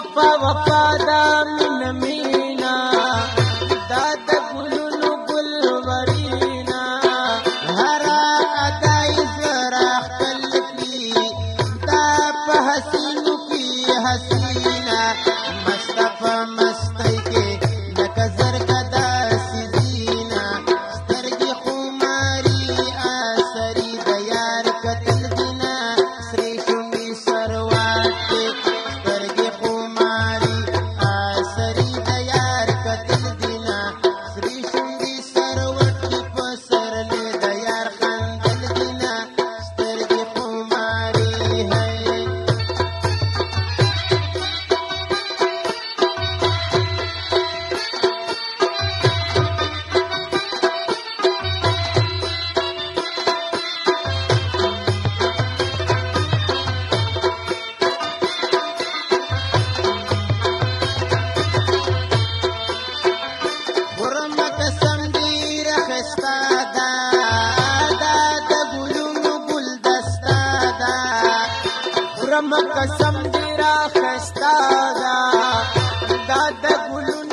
وفا وفا دا مینا مینا دا د ګلونو ګل ورینا هرا ادای زرا خپل کی دا په حسینو کی حسینا مصطفی مستی کې لکه زرګه داسې زینا سترګې خماري اثري د یار کتل دینا سرې شونډې سروات کې سترګې خماري اثري د یار کتل دینا سرې شونډې سروات کې په سرلې د یار خندل دینا سترګې خماري هی ورمه قسم ډېر ښایسته ده دا د ګلونو ګلدسته ده ورمه قسم ډېره ښایسته ده دا د ګلونو